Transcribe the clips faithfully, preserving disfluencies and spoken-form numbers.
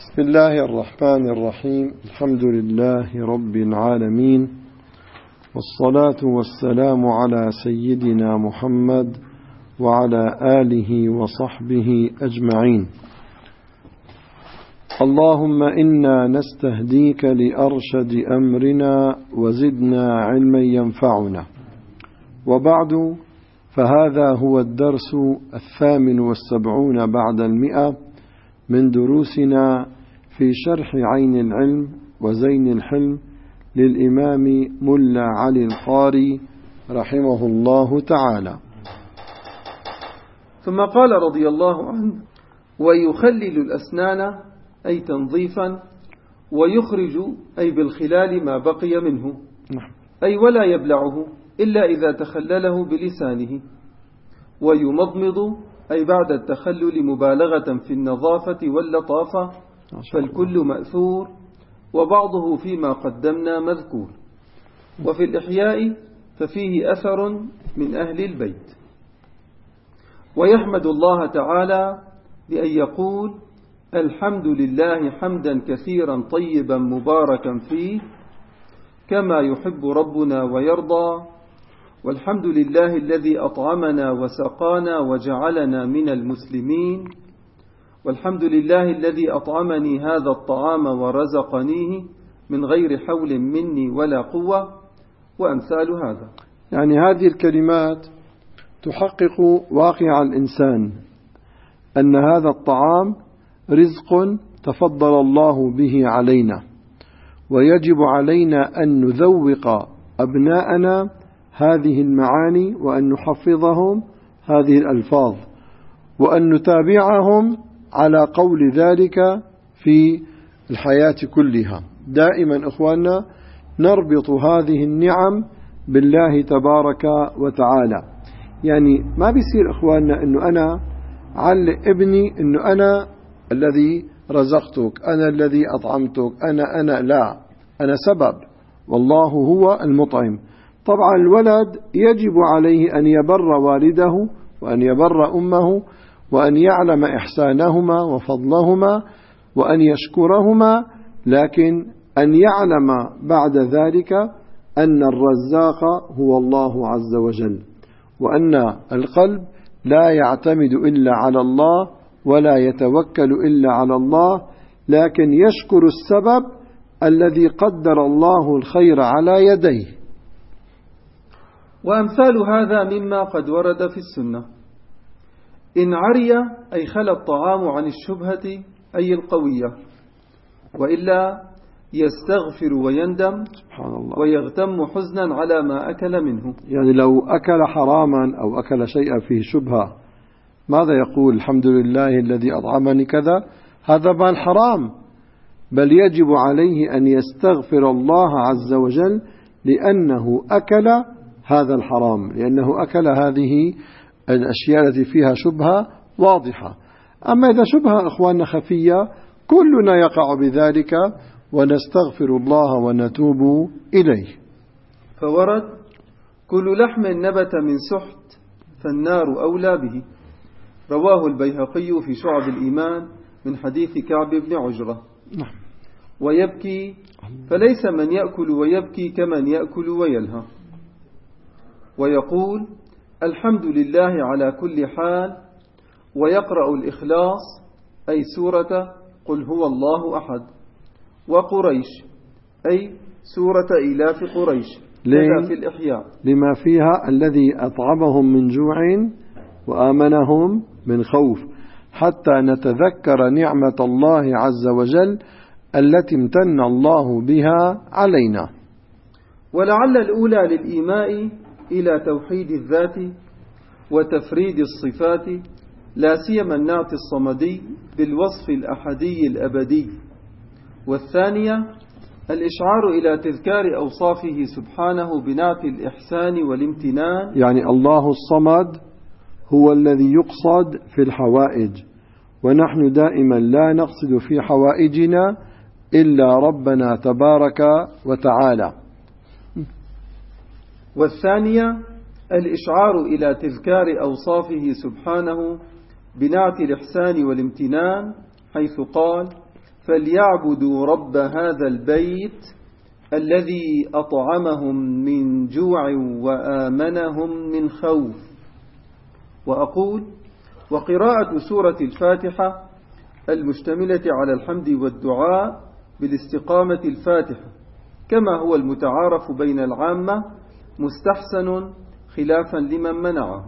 بسم الله الرحمن الرحيم. الحمد لله رب العالمين، والصلاة والسلام على سيدنا محمد وعلى آله وصحبه أجمعين. اللهم إنا نستهديك لأرشد أمرنا وزدنا علما ينفعنا. وبعد، فهذا هو الدرس الثامن والسبعون بعد المئة من دروسنا في شرح عين العلم وزين الحلم للإمام ملا علي القاري رحمه الله تعالى. ثم قال رضي الله عنه: ويخلل الأسنان أي تنظيفا، ويخرج أي بالخلال ما بقي منه، أي ولا يبلعه إلا إذا تخلله بلسانه. ويمضمض أي بعد التخلل مبالغة في النظافة واللطافة، فالكل مأثور وبعضه فيما قدمنا مذكور. وفي الإحياء ففيه أثر من أهل البيت. ويحمد الله تعالى بأن يقول: الحمد لله حمدا كثيرا طيبا مباركا فيه كما يحب ربنا ويرضى، والحمد لله الذي أطعمنا وسقانا وجعلنا من المسلمين، والحمد لله الذي أطعمني هذا الطعام ورزقنيه من غير حول مني ولا قوة، وأمثال هذا. يعني هذه الكلمات تحقق واقع الإنسان، أن هذا الطعام رزق تفضل الله به علينا، ويجب علينا أن نذوق أبناءنا هذه المعاني، وأن نحفظهم هذه الألفاظ، وأن نتابعهم على قول ذلك في الحياة كلها. دائما إخواننا نربط هذه النعم بالله تبارك وتعالى. يعني ما بيصير إخواننا أنه أنا علق ابني أنه أنا الذي رزقتك، أنا الذي أطعمتك، أنا أنا لا، أنا سبب والله هو المطعم. طبعا الولد يجب عليه أن يبر والده وأن يبر أمه، وأن يعلم إحسانهما وفضلهما، وأن يشكرهما، لكن أن يعلم بعد ذلك أن الرزاق هو الله عز وجل، وأن القلب لا يعتمد إلا على الله ولا يتوكل إلا على الله، لكن يشكر السبب الذي قدر الله الخير على يديه. وأمثال هذا مما قد ورد في السنة: إن عري أي خلى الطعام عن الشبهة أي القوية، وإلا يستغفر ويندم سبحان الله، ويغتم حزنا على ما أكل منه. يعني لو أكل حراما أو أكل شيئا فيه شبهة، ماذا يقول؟ الحمد لله الذي أطعمني كذا. هذا مال حرام، بل يجب عليه أن يستغفر الله عز وجل لأنه أكل هذا الحرام، لأنه أكل هذه الأشياء التي فيها شبهة واضحة. أما إذا شبهة إخواننا خفية، كلنا يقع بذلك، ونستغفر الله ونتوب إليه. فورد: كل لحم نبت من سحت فالنار أولى به. رواه البيهقي في شعب الإيمان من حديث كعب بن عجرة. ويبكي، فليس من يأكل ويبكي كمن يأكل ويلهى. ويقول: الحمد لله على كل حال. ويقرأ الإخلاص أي سورة قل هو الله أحد، وقريش أي سورة إلاف قريش كذا في الإحياء، لما فيها الذي أطعمهم من جوع وآمنهم من خوف، حتى نتذكر نعمة الله عز وجل التي امتن الله بها علينا. ولعل الأولى للإيماء إلى توحيد الذات وتفريد الصفات، لا سيما النعت الصمدي بالوصف الأحدي الأبدي. والثانية الإشعار إلى تذكار أوصافه سبحانه بنعت الإحسان والامتنان. يعني الله الصمد هو الذي يقصد في الحوائج، ونحن دائما لا نقصد في حوائجنا إلا ربنا تبارك وتعالى. والثانية الإشعار إلى تذكار أوصافه سبحانه بنعت الإحسان والامتنان، حيث قال: فليعبدوا رب هذا البيت الذي أطعمهم من جوع وآمنهم من خوف. وأقول: وقراءة سورة الفاتحة المشتملة على الحمد والدعاء بالاستقامة الفاتحة كما هو المتعارف بين العامة مستحسن خلافا لمن منعه.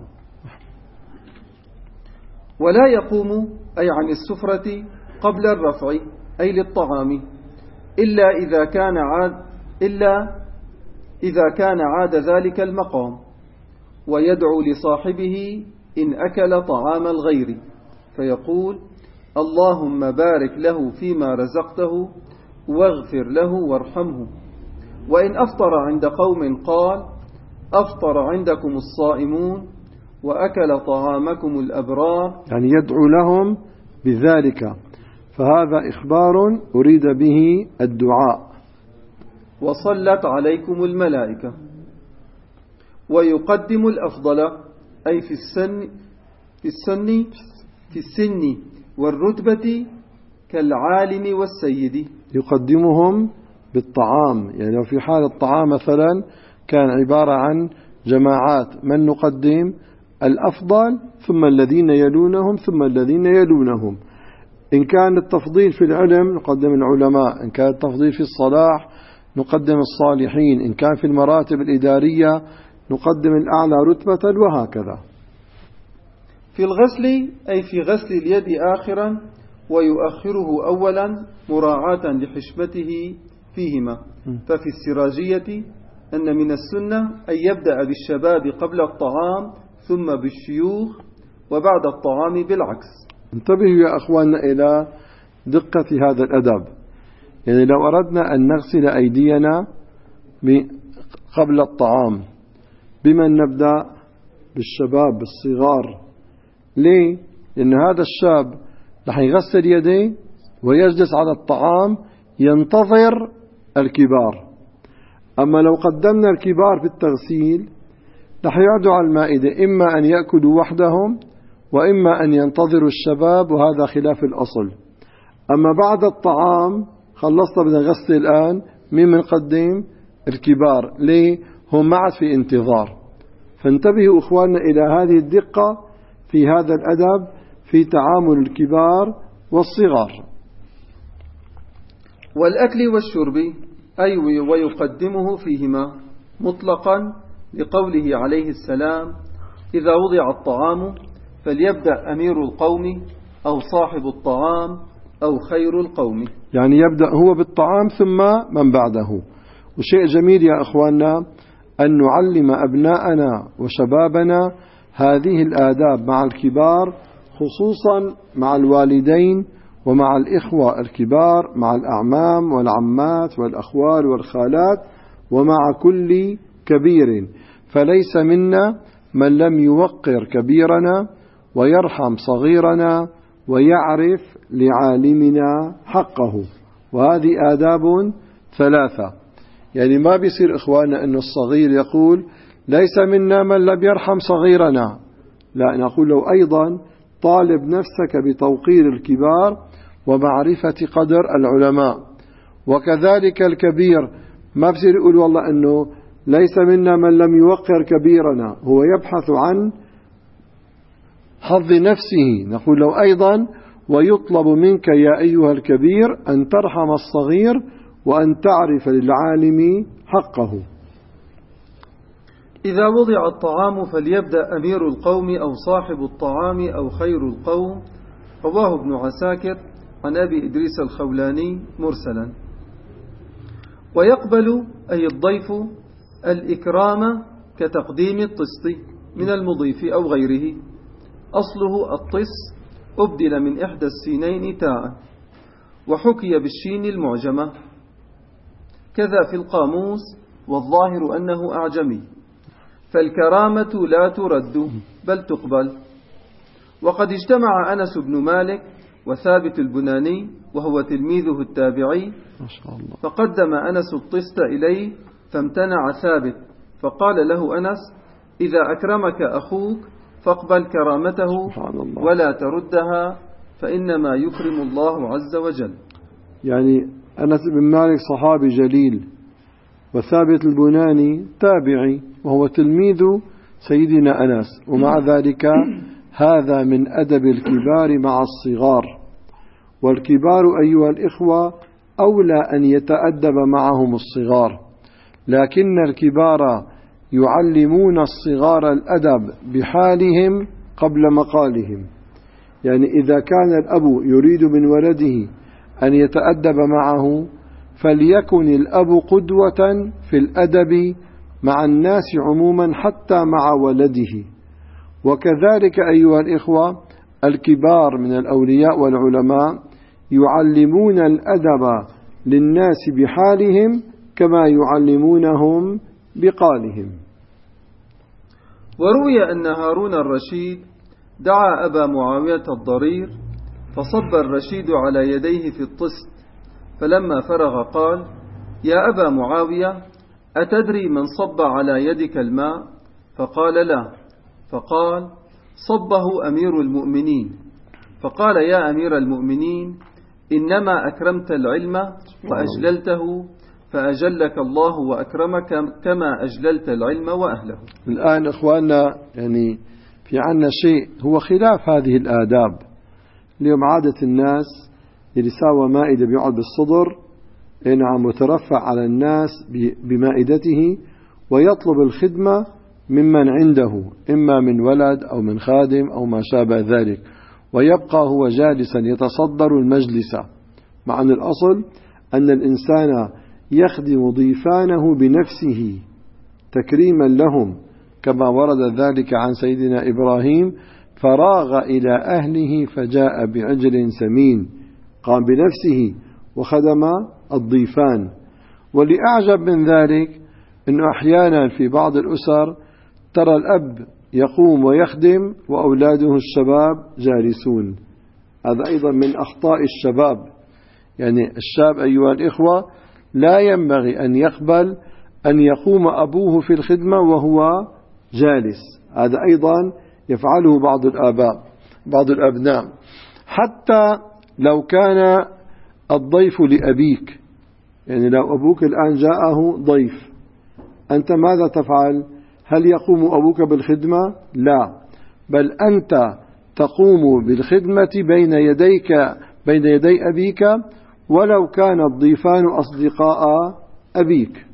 ولا يقوم أي عن السفرة قبل الرفع أي للطعام إلا إذا كان عاد إلا إذا كان عاد ذلك المقام، ويدعو لصاحبه إن أكل طعام الغير فيقول: اللهم بارك له فيما رزقته واغفر له وارحمه. وإن أفطر عند قوم قال: أفطر عندكم الصائمون وأكل طعامكم الأبرار، يعني يدعو لهم بذلك، فهذا إخبار أريد به الدعاء. وصلت عليكم الملائكة. ويقدم الأفضل أي في السن في السن في السن والرتبة كالعالم والسيد، يقدمهم بالطعام. يعني لو في حال الطعام مثلا كان عبارة عن جماعات، من نقدم؟ الأفضل ثم الذين يلونهم ثم الذين يلونهم. إن كان التفضيل في العلم نقدم العلماء، إن كان التفضيل في الصلاح نقدم الصالحين، إن كان في المراتب الإدارية نقدم الأعلى رتبة، وهكذا. في الغسل أي في غسل اليد آخرا، ويؤخره أولا مراعاة لحشمته فيهما. ففي السراجية أن من السنة أن يبدأ بالشباب قبل الطعام ثم بالشيوخ وبعد الطعام بالعكس. انتبهوا يا أخواننا إلى دقة هذا الأدب. يعني لو أردنا أن نغسل أيدينا قبل الطعام، بمن نبدأ؟ بالشباب بالصغار. ليه؟ لأن هذا الشاب رح يغسل يديه ويجلس على الطعام ينتظر الكبار. أما لو قدمنا الكبار في التغسيل رح يقعدوا على المائدة، إما أن يأكلوا وحدهم وإما أن ينتظروا الشباب، وهذا خلاف الأصل. أما بعد الطعام خلصنا بدنا نغسل الآن، مين منقدم؟ الكبار. ليه؟ هم معد في انتظار. فانتبهوا أخواننا إلى هذه الدقة في هذا الأدب في تعامل الكبار والصغار. والأكل والشرب أي ويقدمه فيهما مطلقا، لقوله عليه السلام: إذا وضع الطعام فليبدأ أمير القوم أو صاحب الطعام أو خير القوم. يعني يبدأ هو بالطعام ثم من بعده. وشيء جميل يا أخواننا أن نعلم أبناءنا وشبابنا هذه الآداب مع الكبار، خصوصا مع الوالدين ومع الإخوة الكبار، مع الأعمام والعمات والأخوال والخالات، ومع كل كبير. فليس منا من لم يوقر كبيرنا ويرحم صغيرنا ويعرف لعالمنا حقه. وهذه آداب ثلاثة. يعني ما بيصير إخواننا أن الصغير يقول ليس منا من لم يرحم صغيرنا، لا، نقول له أيضا طالب نفسك بتوقير الكبار ومعرفة قدر العلماء. وكذلك الكبير ما بصير يقول والله أنه ليس منا من لم يوقر كبيرنا، هو يبحث عن حظ نفسه. نقول له أيضا ويطلب منك يا أيها الكبير أن ترحم الصغير وأن تعرف للعالم حقه. إذا وضع الطعام فليبدأ أمير القوم أو صاحب الطعام أو خير القوم. رواه ابن عساكر عن أبي إدريس الخولاني مرسلا. ويقبل أي الضيف الإكرام كتقديم الطست من المضيف أو غيره. أصله الطس أبدل من إحدى السينين تاء، وحكي بالشين المعجمة، كذا في القاموس، والظاهر أنه أعجمي. فالكرامة لا ترد بل تقبل. وقد اجتمع أنس بن مالك وثابت البناني وهو تلميذه التابعي، ما شاء الله، فقدم أنس الطست إليه فامتنع ثابت، فقال له أنس: إذا أكرمك أخوك فاقبل كرامته ولا تردها، فإنما يكرم الله عز وجل. يعني أنس بن مالك صحابي جليل، وثابت البناني تابعي وهو تلميذ سيدنا أنس، ومع ذلك هذا من أدب الكبار مع الصغار، والكبار أيها الإخوة أولى أن يتأدب معهم الصغار، لكن الكبار يعلمون الصغار الأدب بحالهم قبل مقالهم. يعني إذا كان الأب يريد من ولده أن يتأدب معه فليكن الأب قدوة في الأدب مع الناس عموما حتى مع ولده. وكذلك أيها الإخوة الكبار من الأولياء والعلماء يعلمون الأدب للناس بحالهم كما يعلمونهم بقالهم. وروي أن هارون الرشيد دعا أبا معاوية الضرير فصب الرشيد على يديه في الطست، فلما فرغ قال: يا أبا معاوية، أتدري من صب على يدك الماء؟ فقال: لا. فقال: صبه أمير المؤمنين. فقال: يا أمير المؤمنين، إنما أكرمت العلم وأجللته، فأجلك الله وأكرمك كما أجللت العلم وأهله. الآن إخواننا يعني في عنا شيء هو خلاف هذه الآداب. اليوم عادة الناس اللي ساوى مائدة بيقعد بالصدر نعم وترفع على الناس بمائدته ويطلب الخدمة ممن عنده، إما من ولد أو من خادم أو ما شابه ذلك، ويبقى هو جالسا يتصدر المجلس، مع أن الأصل أن الإنسان يخدم ضيفانه بنفسه تكريما لهم، كما ورد ذلك عن سيدنا إبراهيم: فراغ إلى أهله فجاء بعجل سمين، قام بنفسه وخدم الضيفان. ولأعجب من ذلك أنه أحيانا في بعض الأسر ترى الأب يقوم ويخدم وأولاده الشباب جالسون. هذا أيضا من أخطاء الشباب. يعني الشاب أيها الإخوة لا ينبغي أن يقبل أن يقوم أبوه في الخدمة وهو جالس، هذا أيضا يفعله بعض الآباء بعض الأبناء. حتى لو كان الضيف لأبيك، يعني لو أبوك الآن جاءه ضيف، أنت ماذا تفعل؟ هل يقوم أبوك بالخدمة؟ لا، بل أنت تقوم بالخدمة بين يديك بين يدي أبيك ولو كان الضيفان أصدقاء أبيك.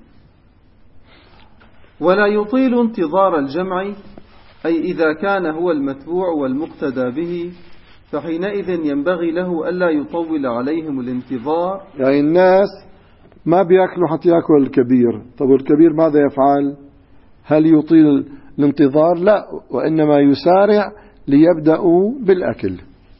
ولا يطيل انتظار الجمع، أي إذا كان هو المتبوع والمقتدى به، فحينئذ ينبغي له ألا يطول عليهم الانتظار. يعني الناس ما بيأكلوا حتى يأكل الكبير، طب الكبير ماذا يفعل؟ هل يطيل الانتظار؟ لا، وإنما يسارع ليبدأوا بالأكل.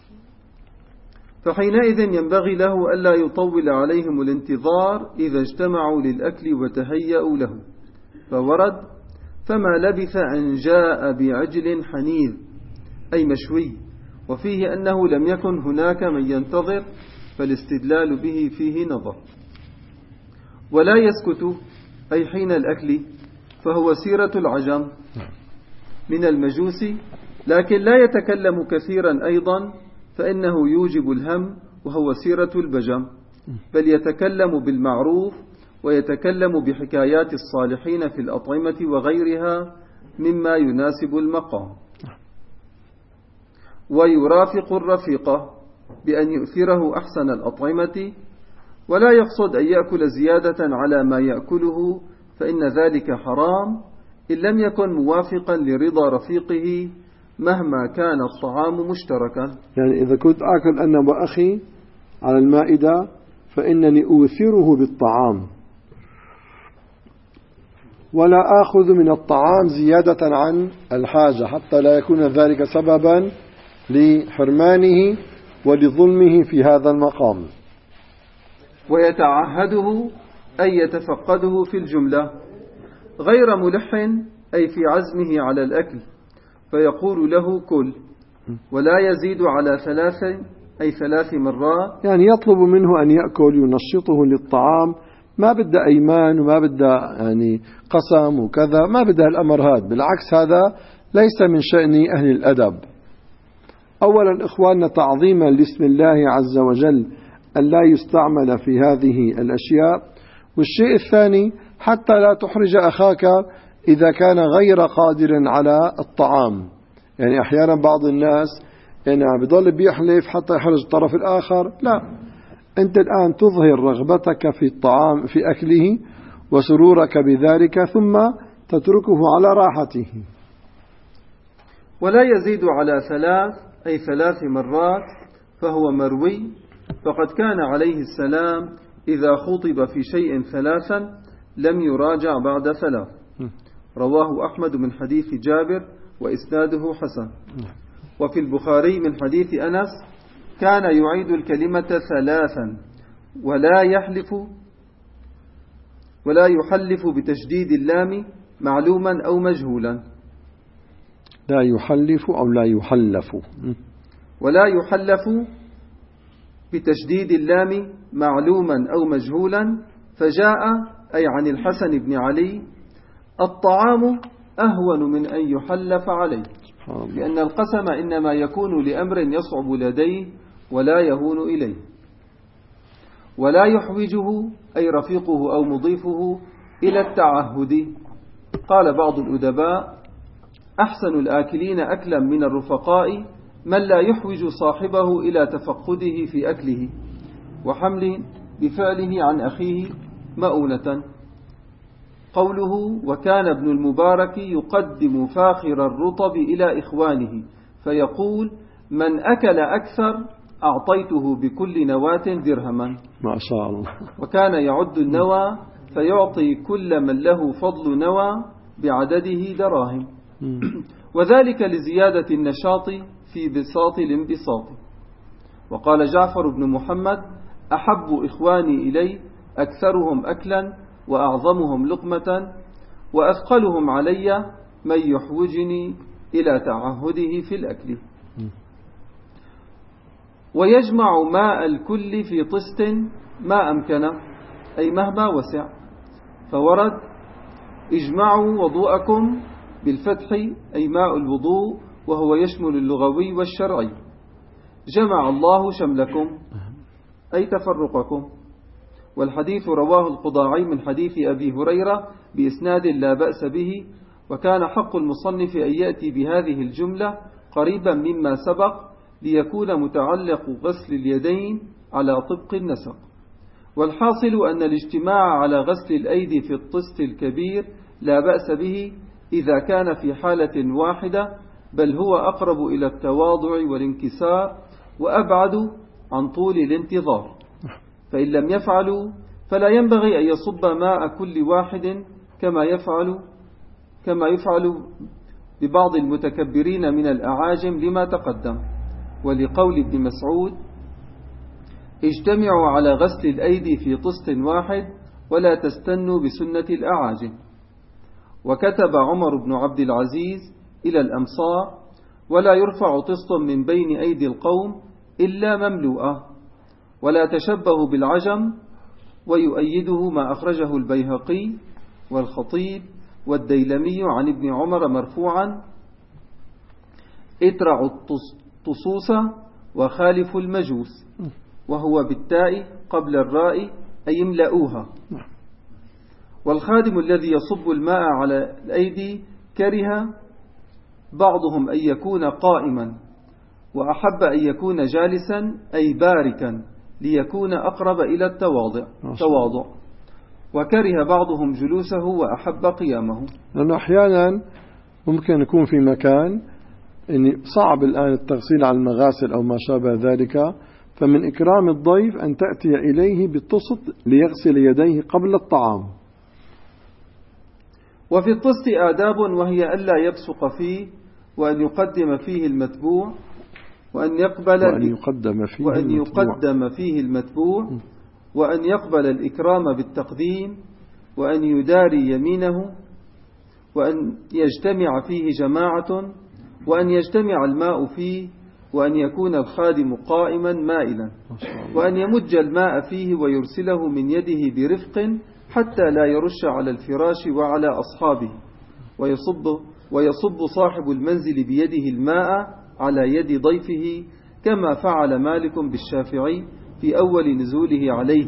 فحينئذ ينبغي له ألا يطول عليهم الانتظار إذا اجتمعوا للأكل وتهيأوا له. فورد: فما لبث أن جاء بعجل حنيذ، أي مشوي، وفيه أنه لم يكن هناك من ينتظر، فالاستدلال به فيه نظر. ولا يسكت، أي حين الأكل، فهو سيرة العجم من المجوس، لكن لا يتكلم كثيرا أيضا، فإنه يوجب الهم، وهو سيرة البجم، بل يتكلم بالمعروف ويتكلم بحكايات الصالحين في الأطعمة وغيرها مما يناسب المقام. ويرافق الرفيقة بأن يؤثره أحسن الأطعمة، ولا يقصد أن يأكل زيادة على ما يأكله، فإن ذلك حرام إن لم يكن موافقا لرضا رفيقه مهما كان الطعام مشتركا. يعني إذا كنت أكل أنا وأخي على المائدة فإنني أوثره بالطعام، ولا آخذ من الطعام زيادة عن الحاجة، حتى لا يكون ذلك سببا لحرمانه ولظلمه في هذا المقام. ويتعهده أي يتفقده في الجملة، غير ملح، أي في عزمه على الأكل، فيقول له: كل، ولا يزيد على ثلاث، أي ثلاث مرات. يعني يطلب منه أن يأكل، ينشطه للطعام، ما بدأ أيمان وما بدأ يعني قسم وكذا، ما بدأ الأمر هذا، بالعكس هذا ليس من شأن أهل الأدب. أولا إخواننا تعظيما لاسم الله عز وجل أن لا يستعمل في هذه الأشياء. والشيء الثاني حتى لا تحرج أخاك إذا كان غير قادر على الطعام. يعني أحيانا بعض الناس يعني بيضل بيحلف حتى يحرج الطرف الآخر. لا، أنت الآن تظهر رغبتك في الطعام في أكله وسرورك بذلك ثم تتركه على راحته. ولا يزيد على ثلاث أي ثلاث مرات فهو مروي، فقد كان عليه السلام إذا خطب في شيء ثلاثا لم يراجع بعد ثلاث. رواه أحمد من حديث جابر وإسناده حسن. وفي البخاري من حديث أنس كان يعيد الكلمة ثلاثا ولا يحلف ولا يحلف بتشديد اللام معلوما أو مجهولا. لا يحلف أو لا يحلف ولا يحلف بتشديد اللام معلوما أو مجهولا. فجاء أي عن الحسن بن علي الطعام أهون من أن يحلف عليه، لأن القسم إنما يكون لأمر يصعب لديه ولا يهون إليه. ولا يحوجه أي رفيقه أو مضيفه إلى التعهد. قال بعض الأدباء أحسن الآكلين أكلا من الرفقاء من لا يحوج صاحبه إلى تفقده في أكله وحمل بفعله عن أخيه مؤونة. قوله وكان ابن المبارك يقدم فاخر الرطب إلى إخوانه فيقول من أكل أكثر أعطيته بكل نواة درهما. ما شاء الله. وكان يعد النوى فيعطي كل من له فضل نوى بعدده دراهم. وذلك لزيادة النشاط في بساط الانبساط. وقال جعفر بن محمد أحب إخواني إلي أكثرهم أكلا وأعظمهم لقمة وأثقلهم علي من يحوجني إلى تعهده في الأكل. ويجمع ماء الكل في طست ما أمكن أي مهما وسع. فورد اجمعوا وضوءكم بالفتح أي ماء الوضوء، وهو يشمل اللغوي والشرعي. جمع الله شملكم أي تفرقكم. والحديث رواه القضاعي من حديث أبي هريرة بإسناد لا بأس به. وكان حق المصنف أن يأتي بهذه الجملة قريبا مما سبق ليكون متعلق غسل اليدين على طبق النسق. والحاصل أن الاجتماع على غسل الأيدي في الطست الكبير لا بأس به إذا كان في حالة واحدة، بل هو أقرب إلى التواضع والانكسار وأبعد عن طول الانتظار. فإن لم يفعلوا فلا ينبغي أن يصب ماء كل واحد كما يفعل كما يفعل ببعض المتكبرين من الأعاجم لما تقدم. ولقول ابن مسعود اجتمعوا على غسل الأيدي في طست واحد ولا تستنوا بسنة الأعاجم. وكتب عمر بن عبد العزيز إلى الأمصار ولا يرفع طست من بين أيدي القوم إلا مملوءة ولا تشبهوا بالعجم. ويؤيده ما أخرجه البيهقي والخطيب والديلمي عن ابن عمر مرفوعا اترعوا الطصوص وخالفوا المجوس، وهو بالتاء قبل الراء أي يملؤوها. والخادم الذي يصب الماء على الأيدي كره بعضهم أن يكون قائما وأحب أن يكون جالسا أي باركا ليكون أقرب إلى التواضع تواضع. وكره بعضهم جلوسه وأحب قيامه. لأنه أحيانا ممكن يكون في مكان يعني صعب الآن التغسيل على المغاسل أو ما شابه ذلك، فمن إكرام الضيف أن تأتي إليه بالطست ليغسل يديه قبل الطعام. وفي الطست آداب، وهي ألا يبصق فيه وأن يقدم فيه المتبوع وأن يقبل وأن يقدم فيه وأن المتبوع يقدم فيه المتبوع وأن يقبل الإكرام بالتقديم وأن يداري يمينه وأن يجتمع فيه جماعة وأن يجتمع الماء فيه وأن يكون الخادم قائما مائلا وأن يمج الماء فيه ويرسله من يده برفق حتى لا يرش على الفراش وعلى أصحابه، ويصب, ويصب صاحب المنزل بيده الماء على يد ضيفه كما فعل مالك بالشافعي في أول نزوله عليه،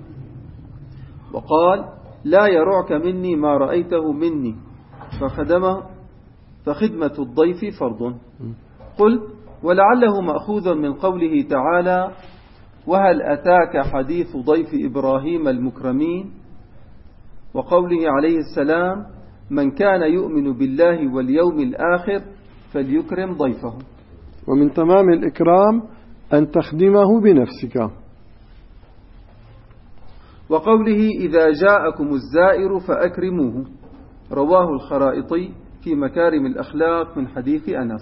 وقال: لا يرعك مني ما رأيته مني فخدمه فخدمة الضيف فرض. قل: ولعله مأخوذ من قوله تعالى: وهل أتاك حديث ضيف إبراهيم المكرمين، وقوله عليه السلام: من كان يؤمن بالله واليوم الآخر فليكرم ضيفه. ومن تمام الإكرام أن تخدمه بنفسك. وقوله: إذا جاءكم الزائر فأكرموه، رواه الخرائطي في مكارم الأخلاق من حديث أنس.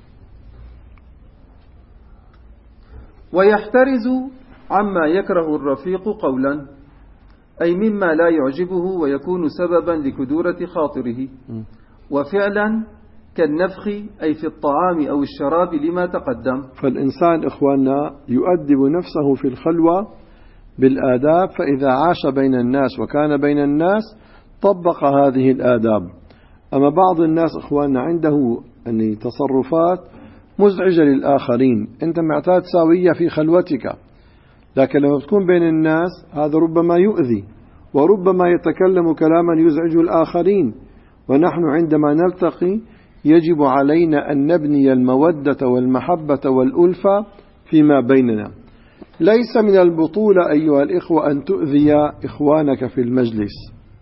ويحترز عما يكره الرفيق قولا، أي مما لا يعجبه ويكون سببا لكدورة خاطره، وفعلا كالنفخ أي في الطعام أو الشراب لما تقدم. فالإنسان إخواننا يؤدب نفسه في الخلوة بالآداب، فإذا عاش بين الناس وكان بين الناس طبق هذه الآداب. أما بعض الناس إخواننا عنده يعني تصرفات مزعجة للآخرين، أنت معتاد ساوية في خلوتك، لكن لما تكون بين الناس هذا ربما يؤذي، وربما يتكلم كلاما يزعج الآخرين. ونحن عندما نلتقي يجب علينا أن نبني المودة والمحبة والألفة فيما بيننا. ليس من البطولة أيها الإخوة أن تؤذي إخوانك في المجلس،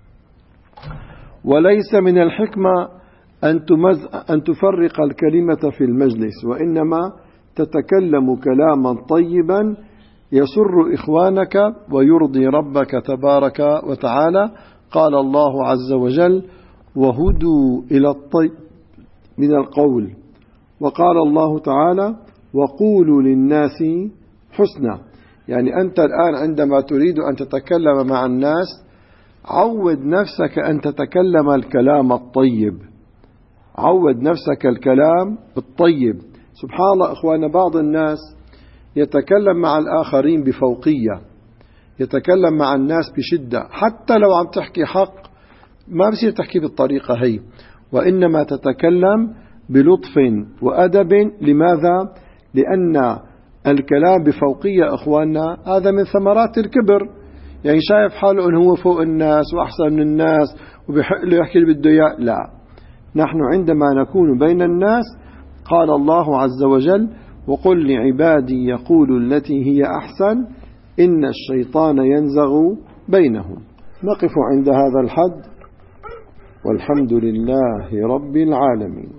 وليس من الحكمة أن, أن تفرق الكلمة في المجلس، وإنما تتكلم كلاما طيبا يسر إخوانك ويرضي ربك تبارك وتعالى. قال الله عز وجل: وهدوا إلى الطيب من القول. وقال الله تعالى: وقولوا للناس حسنا. يعني أنت الآن عندما تريد أن تتكلم مع الناس عود نفسك أن تتكلم الكلام الطيب، عود نفسك الكلام الطيب. سبحان الله إخوانا، بعض الناس يتكلم مع الآخرين بفوقية، يتكلم مع الناس بشدة، حتى لو عم تحكي حق ما بصير تحكي بالطريقة هي، وإنما تتكلم بلطف وأدب. لماذا؟ لأن الكلام بفوقية إخواننا هذا من ثمرات الكبر، يعني شايف حاله أنه هو فوق الناس وأحسن من الناس وبيحق له يحكي اللي بده إياه. لا، نحن عندما نكون بين الناس قال الله عز وجل: وقل لعبادي يقولوا التي هي أحسن إن الشيطان ينزغ بينهم. نقف عند هذا الحد، والحمد لله رب العالمين.